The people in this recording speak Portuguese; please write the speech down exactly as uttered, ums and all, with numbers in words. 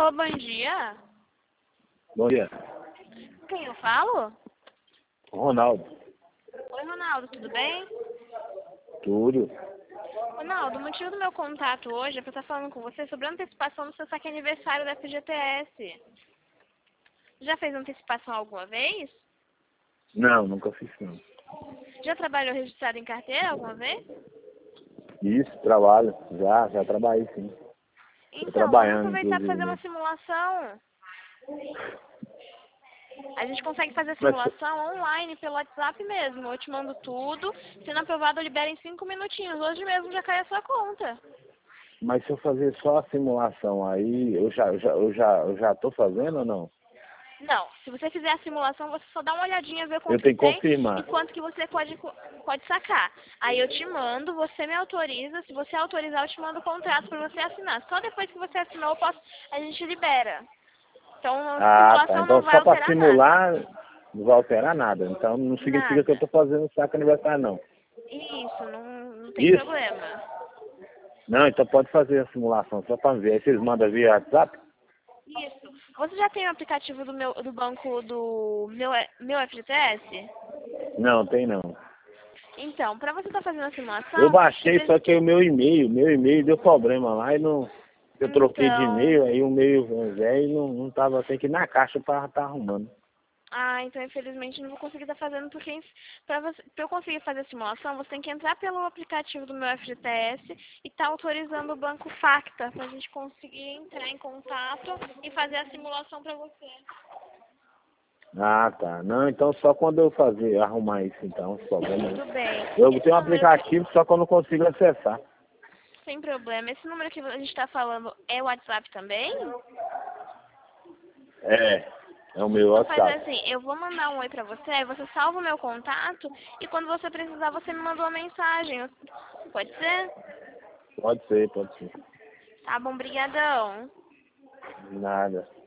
Alô, bom dia. Bom dia. Quem eu falo? Ronaldo. Oi, Ronaldo, tudo bem? Tudo. Ronaldo, o motivo do meu contato hoje é para estar falando com você sobre a antecipação do seu saque aniversário da F G T S. Já fez antecipação alguma vez? Não, nunca fiz não. Já trabalhou registrado em carteira alguma vez? Isso, trabalho. Já, já trabalhei sim. Tô Então, vamos trabalhando, aproveitar e inclusive, fazer uma né? simulação. A gente consegue fazer a Mas, simulação online pelo WhatsApp mesmo. Eu te mando tudo. Sendo aprovado, eu libero em cinco minutinhos. Hoje mesmo já cai a sua conta. mas se eu fazer só a simulação aí, eu já, eu já, eu já, eu já tô fazendo ou não? Não, se você fizer a simulação, você só dá uma olhadinha, ver Eu quanto que tenho que tem e confirmar. quanto que você pode, pode sacar. Aí eu te mando, você me autoriza. Se você autorizar, eu te mando o contrato para você assinar. Só depois que você assinou, eu posso, a gente libera. Então, a Ah, tá. simulação não Então vai só para alterar nada. simular não vai alterar nada. Então não significa que eu Nada. tô fazendo saco aniversário, não. Isso, não, não tem Isso? problema. Não, então pode fazer a simulação só para ver. Aí vocês mandam via WhatsApp? Isso. Você já tem o aplicativo do meu do banco do meu, meu F G T S? Não, tem não. Então, para você estar fazendo a Eu simulação, você baixei, precisa... só que o meu e-mail, meu e-mail deu problema lá e não. Eu troquei de Então... e-mail, aí o e-mail velho não, não tava, tem que ir na caixa pra tá arrumando. Ah, então infelizmente não vou conseguir estar fazendo, porque para você, pra eu conseguir fazer a simulação, você tem que entrar pelo aplicativo do meu F G T S e estar autorizando o banco Facta para a gente conseguir entrar em contato e fazer a simulação para você. Ah, tá. Não, então só quando eu fazer, arrumar isso então, os problemas. Tudo bem. Eu Esse tenho um número que... aplicativo, só que eu não consigo acessar. Sem problema. Esse número que a gente está falando é o WhatsApp também? É, é o meu Então faz WhatsApp. assim, eu vou mandar um oi pra você, aí você salva o meu contato e quando você precisar você me manda uma mensagem. Pode ser? Pode ser, pode ser. Tá bom, brigadão. Nada.